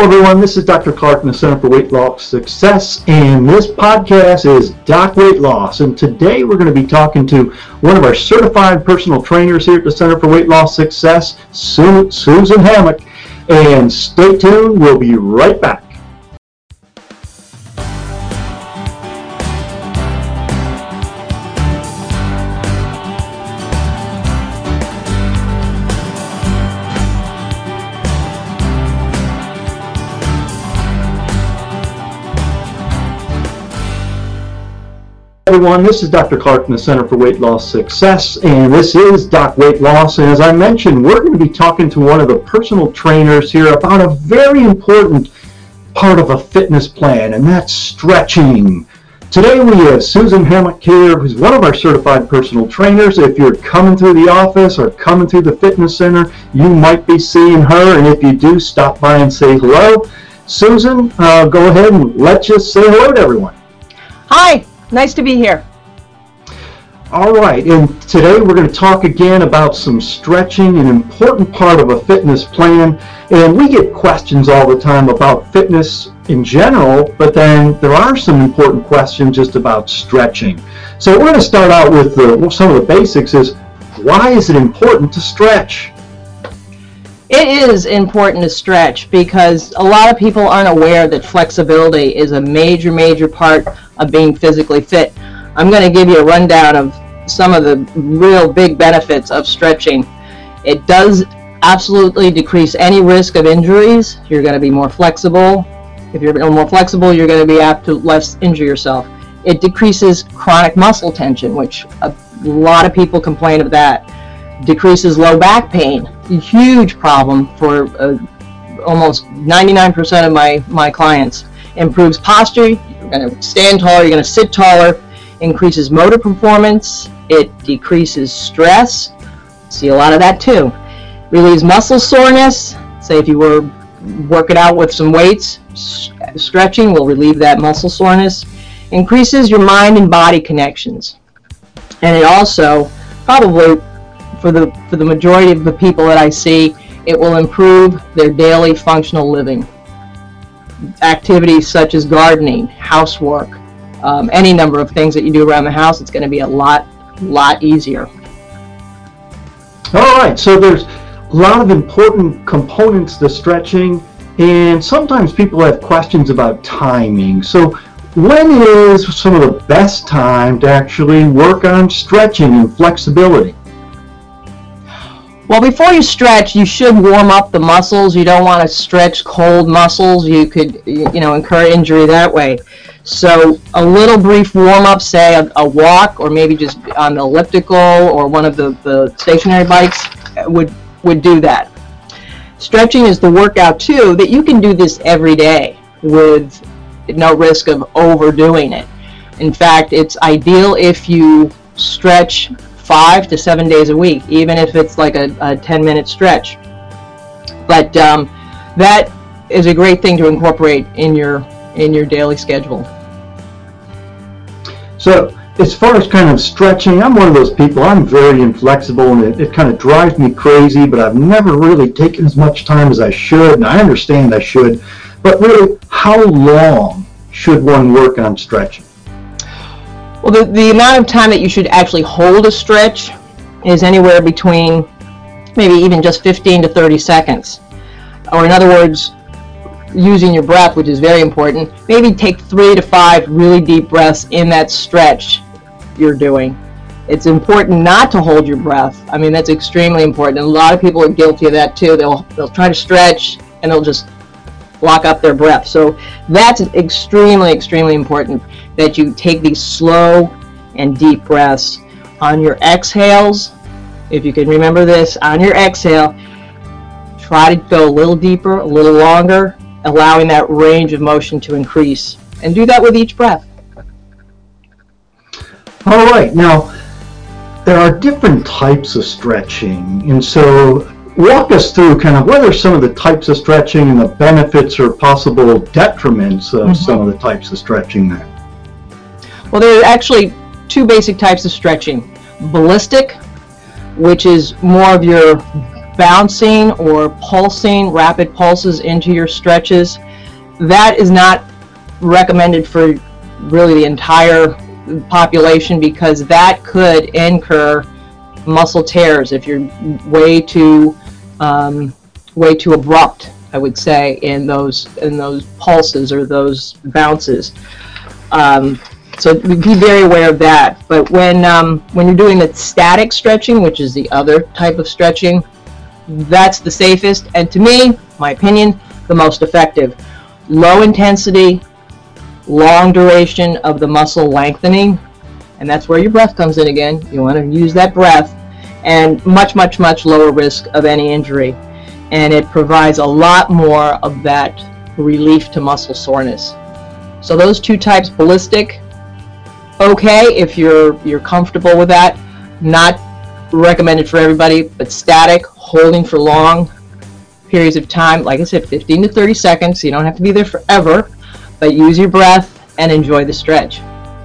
everyone, this is Dr. Clark from the Center for Weight Loss Success, and this podcast is Doc Weight Loss. And today we're going to be talking to one of our certified personal trainers here at the Center for Weight Loss Success, Susan Hammock. And stay tuned, we'll be right back. Everyone, this is Dr. Clark from the Center for Weight Loss Success, and this is Doc Weight Loss. And as I mentioned, we're going to be talking to one of the personal trainers here about a very important part of a fitness plan, and that's stretching. Today we have Susan Hammock here, who's one of our certified personal trainers. If you're coming through the office or coming through the fitness center, you might be seeing her, and if you do, stop by and say hello. Susan, go ahead and let's just say hello to everyone. Hi. Nice to be here. All right, and today we're going to talk again about some stretching, an important part of a fitness plan. And we get questions all the time about fitness in general, but then there are some important questions just about stretching. So we're going to start out with some of the basics. Is why is it important to stretch? It is important to stretch because a lot of people aren't aware that flexibility is a major part of being physically fit. I'm going to give you a rundown of some of the real big benefits of stretching. It does absolutely decrease any risk of injuries. You're going to be more flexible. If you're more flexible, you're going to be apt to less injure yourself. It decreases chronic muscle tension, which a lot of people complain of that. Decreases low back pain, a huge problem for almost 99% of my clients. Improves posture, you're going to stand taller, you're going to sit taller. Increases motor performance, it decreases stress, see a lot of that too. Relieves muscle soreness, say if you were working out with some weights, stretching will relieve that muscle soreness. Increases your mind and body connections. And it also, probably for the majority of the people that I see, it will improve their daily functional living. Activities such as gardening, housework, any number of things that you do around the house, it's going to be a lot easier. All right, so there's a lot of important components to stretching, and sometimes people have questions about timing. So when is some of the best time to actually work on stretching and flexibility? Well, before you stretch, you should warm up the muscles. You don't want to stretch cold muscles. You could, incur injury that way. So a little brief warm-up, say a walk, or maybe just on the elliptical or one of the stationary bikes would do that. Stretching is the workout, too, that you can do this every day with no risk of overdoing it. In fact, it's ideal if you stretch 5 to 7 days a week, even if it's like a 10-minute stretch. But that is a great thing to incorporate in your daily schedule. So as far as kind of stretching, I'm one of those people, I'm very inflexible, and it kind of drives me crazy, but I've never really taken as much time as I should, and I understand I should. But really, how long should one work on stretching? Well, the amount of time that you should actually hold a stretch is anywhere between maybe even just 15 to 30 seconds. Or in other words, using your breath, which is very important, maybe take 3 to 5 really deep breaths in that stretch you're doing. It's important not to hold your breath. I mean, that's extremely important. And a lot of people are guilty of that too. They'll try to stretch and they'll just lock up their breath. So that's extremely important that you take these slow and deep breaths. On your exhales, if you can remember this, on your exhale, try to go a little deeper, a little longer, allowing that range of motion to increase. And do that with each breath. All right, now there are different types of stretching, and so walk us through kind of what are some of the types of stretching and the benefits or possible detriments of some of the types of stretching there. Well, there are actually 2 basic types of stretching. Ballistic, which is more of your bouncing or pulsing, rapid pulses into your stretches, that is not recommended for really the entire population, because that could incur muscle tears if you're way too abrupt, I would say, in those pulses or those bounces. So be very aware of that. But when you're doing the static stretching, which is the other type of stretching, that's the safest, and to me, my opinion, the most effective. Low intensity, long duration of the muscle lengthening, and that's where your breath comes in again. You want to use that breath, and much lower risk of any injury, and it provides a lot more of that relief to muscle soreness. So those two types, ballistic, okay if you're comfortable with that, not recommended for everybody, but static, holding for long periods of time, like I said, 15 to 30 seconds, so you don't have to be there forever, but use your breath and enjoy the stretch.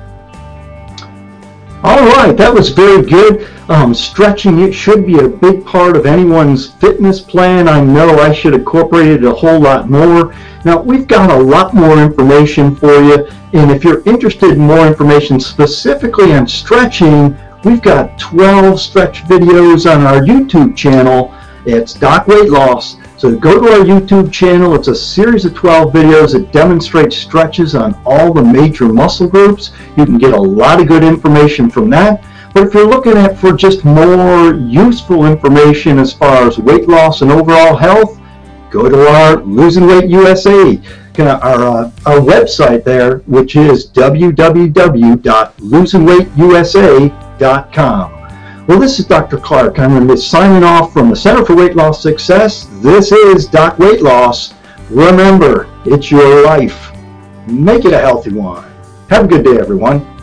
All right, that was very good. Stretching, it should be a big part of anyone's fitness plan. I know I should incorporate it a whole lot more. Now, we've got a lot more information for you, and if you're interested in more information specifically on stretching, we've got 12 stretch videos on our YouTube channel. It's Doc Weight Loss. So go to our YouTube channel. It's a series of 12 videos that demonstrate stretches on all the major muscle groups. You can get a lot of good information from that. But if you're looking for just more useful information as far as weight loss and overall health, go to our Losing Weight USA, our website there, which is www.losingweightUSA.com. Well, this is Dr. Clark. I'm going to be signing off from the Center for Weight Loss Success. This is Doc Weight Loss. Remember, it's your life. Make it a healthy one. Have a good day, everyone.